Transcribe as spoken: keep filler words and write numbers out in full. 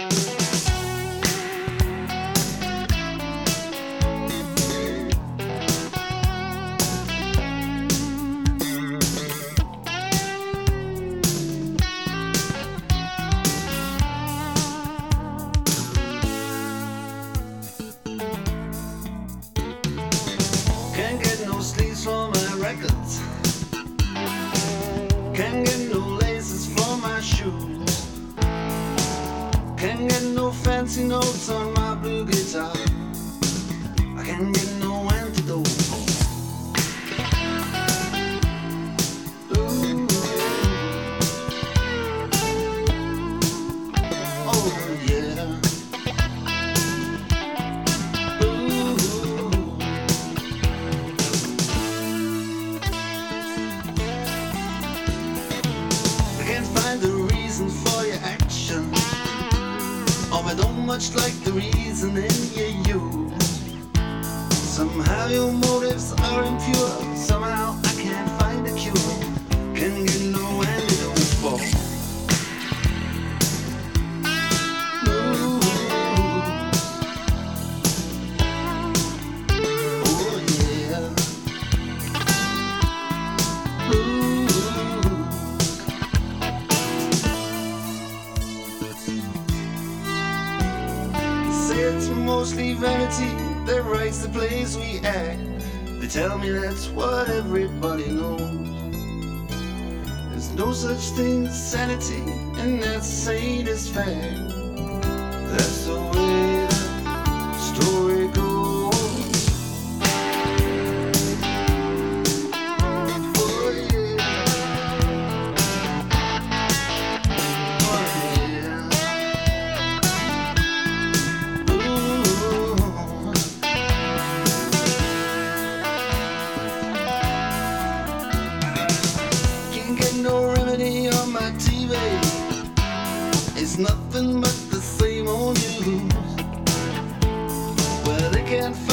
Can't get no sleeves for my records. Can't get no laces for my shoes. Can't get no fancy notes on my blue guitar. I can't get no antidote. Ooh. Oh yeah. The reason for your action, or I don't much like the reason in you use. Somehow your motives are impure. Somehow I can't find a cure. Can get no antidote for. Ooh. Oh yeah. Ooh. It's mostly vanity that writes the plays we act. They tell me that's what everybody knows. There's no such thing as sanity, and that sadist fact. That's the way the story goes. Oh yeah. Oh yeah. No remedy on my T V. It's nothing but the same old news. Well, they can't